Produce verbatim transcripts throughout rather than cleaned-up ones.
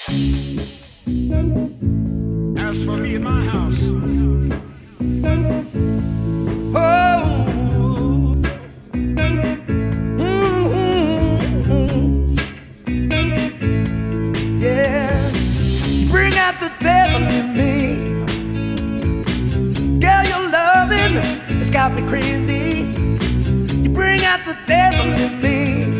As for me and my house, oh, mm-hmm. Yeah, bring out the devil in me. Girl, your loving has got me crazy. You bring out the devil in me.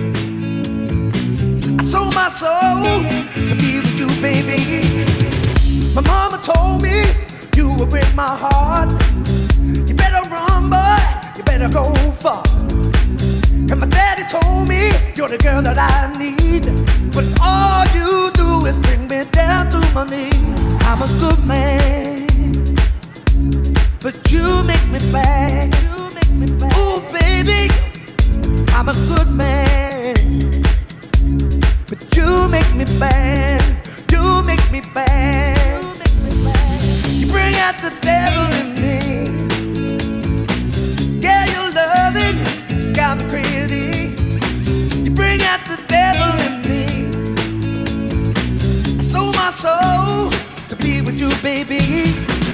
I sold my soul to be with you, baby. My mama told me you would break my heart. You better run, boy, you better go far. And my daddy told me you're the girl that I need. But all you do is bring me down to my knees. I'm a good man, but you make me bad. You make me bad. Ooh, baby, I'm a good man, but you make me bad. You make me bad. You bring out the devil in me. Yeah, your loving has got me crazy. You bring out the devil in me. I sold my soul to be with you, baby.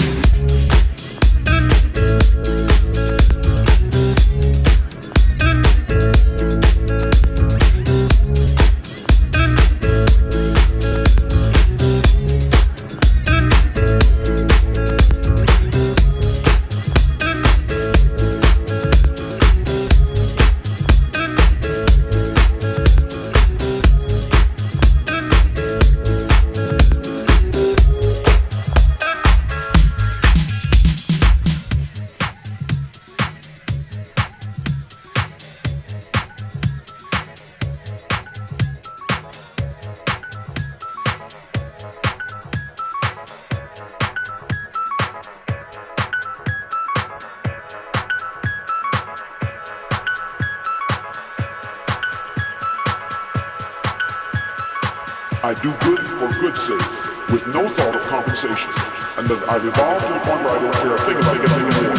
I do good for good's sake, with no thought of compensation. And as I've evolved to the point where I don't care a thing about getting anyone.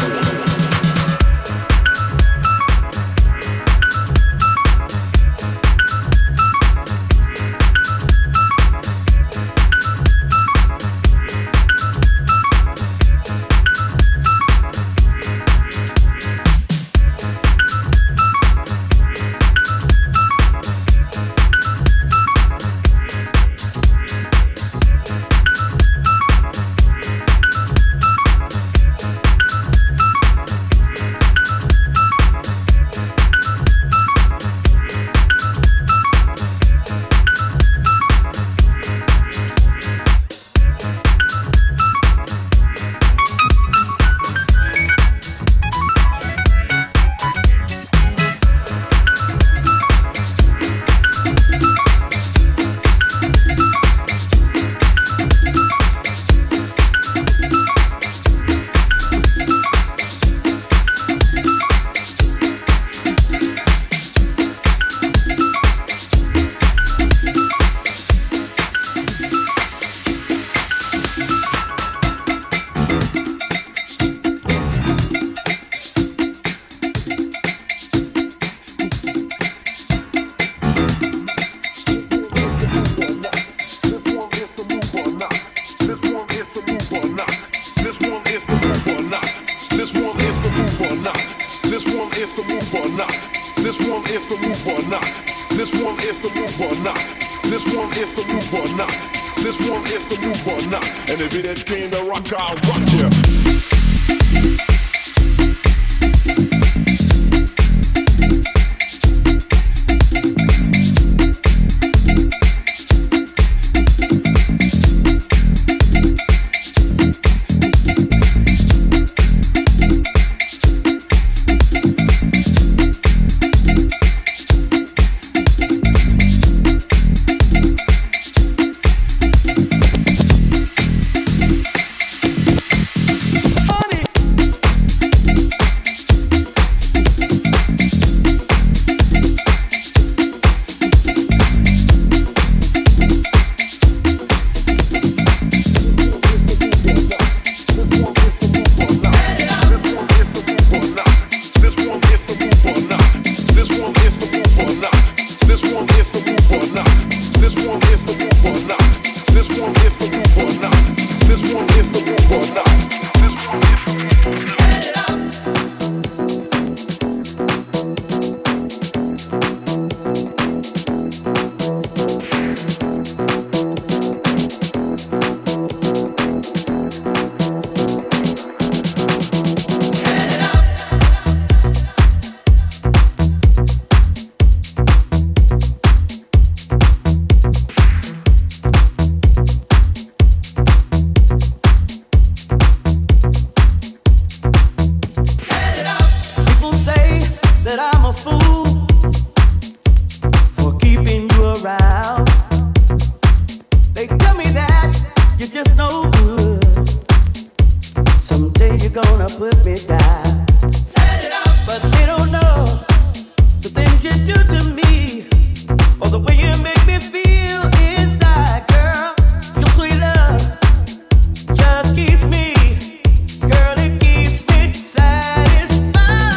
They tell me that you're just no good. Someday you're gonna put me down. Set it up, but they don't know the things you do to me, or the way you make me feel inside, girl. Your sweet love just keeps me, girl, it keeps me satisfied.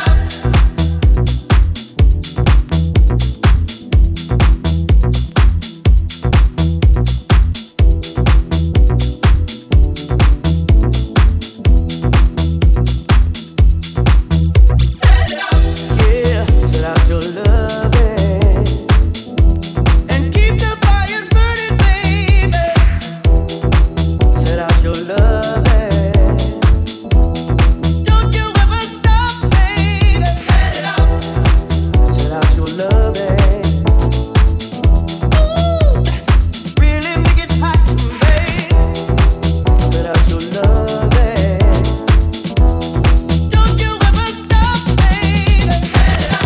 Set it up. Yeah, set out your loving and keep the fires burning, baby. Set out your loving. Don't you ever stop, baby. Set it up. Set out your loving. Ooh, really make it hot, baby. Set out your loving. Don't you ever stop, baby. Set it up.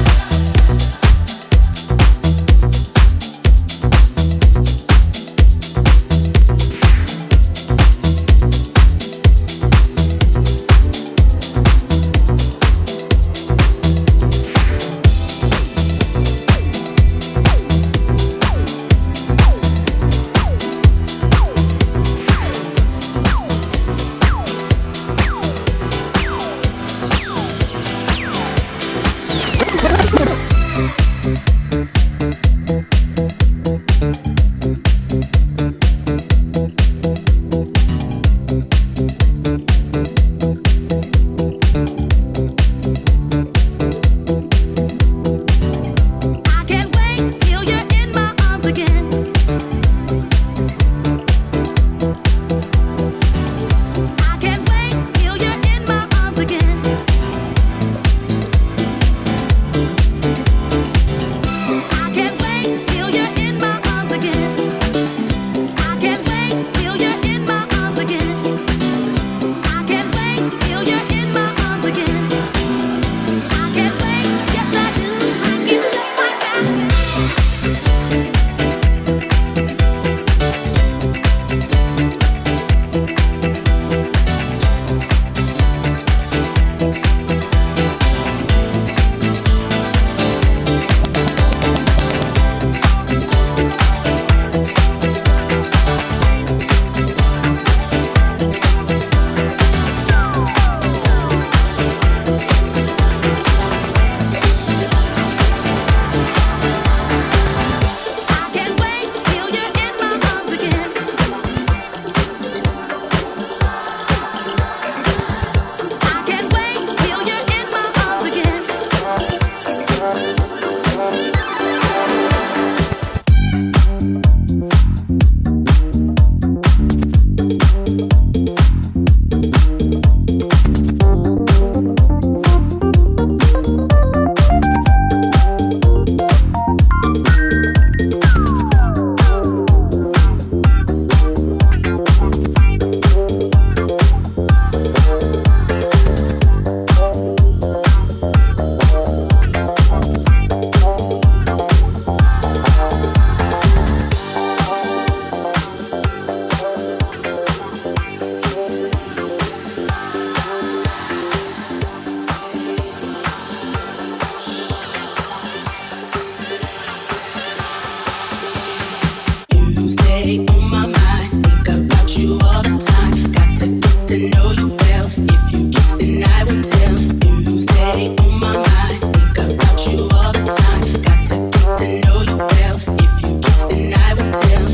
I can't wait till you're in my arms again. I can't wait till you're in my arms again. I can't wait till you're in my arms again. I can't wait till you're in my arms again. I can't wait till you're in my arms again. I can't wait, yes I do. Like it just like that. I can't wait till you're in my arms again. I can't wait till you're in my arms again. You stay on my mind, think about you all the time. Got to get to know you well. If you kiss, then I will tell. You stay on my mind, think about you all the time. Got to get to know you well. If you kiss, then I will tell.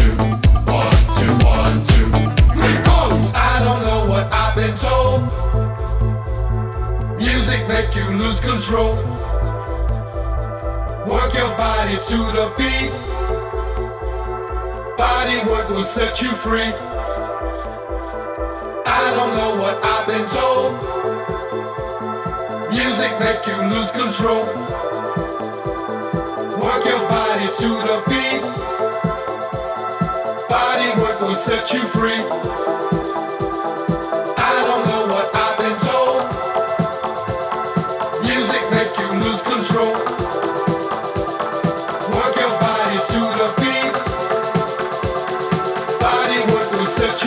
two, one, two, one, two, three, four. I don't know what I've been told. Music make you lose control. Work your body to the beat. Body work will set you free. I don't know what I've been told. Music make you lose control. Work your body to the beat. Body work will set you free. I don't know what I've been told. Music make you lose control. Work your body to the beat. Body work will set you